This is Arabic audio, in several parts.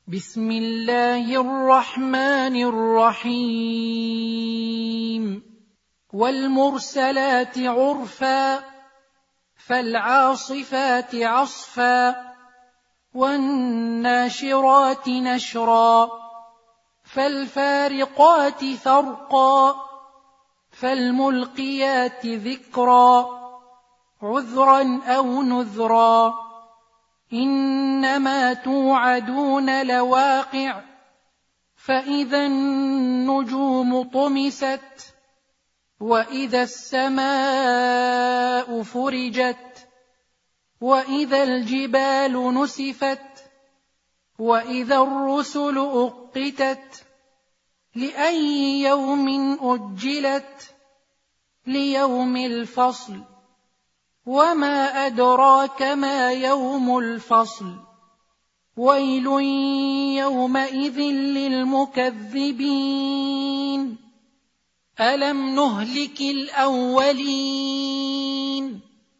بسم الله الرحمن الرحيم والمرسلات عرفا فالعاصفات عصفا والناشرات نشرا فالفارقات فرقا فالملقيات ذكرا عذرا أو نذرا إنما توعدون لواقع فإذا النجوم طمست وإذا السماء فرجت وإذا الجبال نسفت وإذا الرسل أقتت لأي يوم أجلت ليوم الفصل وما أدراك ما يوم الفصل ويل يومئذ للمكذبين ألم نهلك الأولين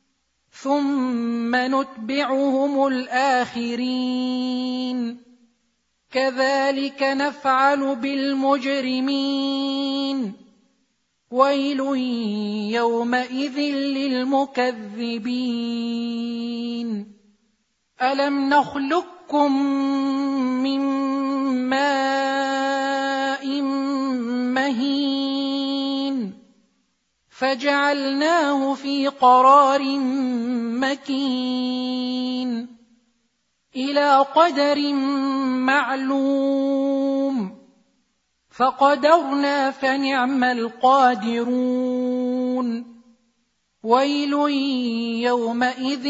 ثم نتبعهم الآخرين كذلك نفعل بالمجرمين ويل يومئذ للمكذبين ألم نخلقكم من ماء مهين فجعلناه في قرار مكين إلى قدر معلوم فقدرنا فنعم القادرون ويل يومئذ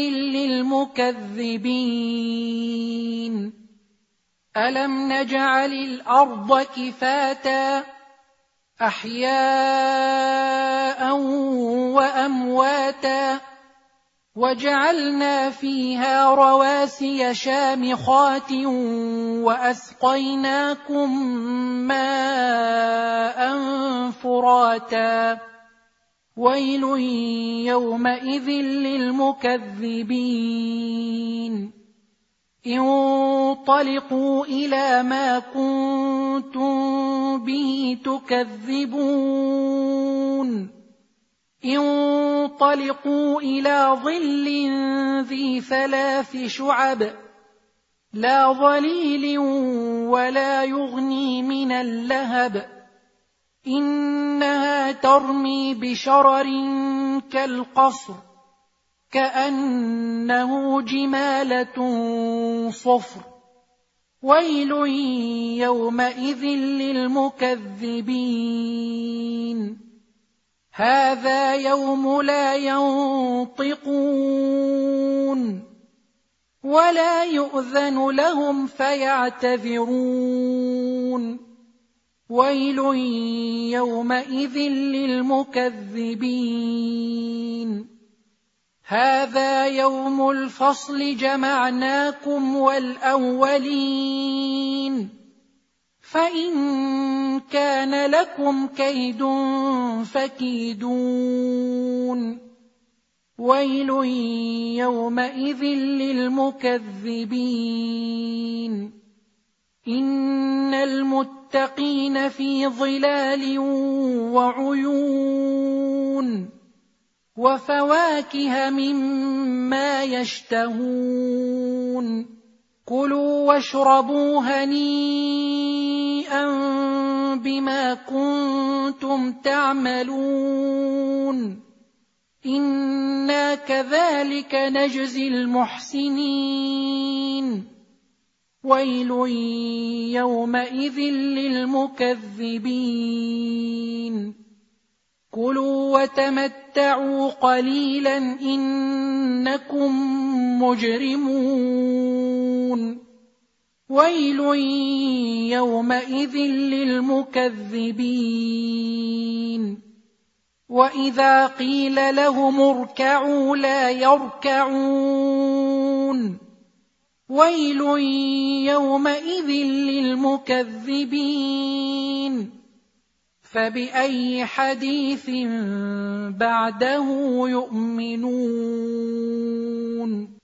للمكذبين ألم نجعل الأرض كفاتا أحياء وأمواتا وجعلنا فيها رواسي شامخات وأسقيناكم ماء فراتا ويل يومئذ للمكذبين انطلقوا إلى ما كنتم به تكذبون انطلقوا إلى ظل ذي 3 شعب لا ظليل ولا يغني من اللهب إنها ترمي بشرر كالقصر كأنه جمالة صفر ويل يومئذ للمكذبين هذا يوم لا ينطقون ولا يؤذن لهم فيعتذرون ويل يومئذ للمكذبين هذا يوم الفصل جمعناكم والأولين فإن كان لكم كيد فكيدون ويل يومئذ للمكذبين إن المتقين في ظلال وعيون وفواكه مما يشتهون كلوا واشربوا هنيئا بما كنتم تعملون إنا كذلك نجزي المحسنين ويل يومئذ للمكذبين كلوا وتمتعوا قليلا إنكم مجرمون ويل يومئذ للمكذبين وإذا قيل لهم اركعوا لا يركعون ويل يومئذ للمكذبين فبأي حديث بعده يؤمنون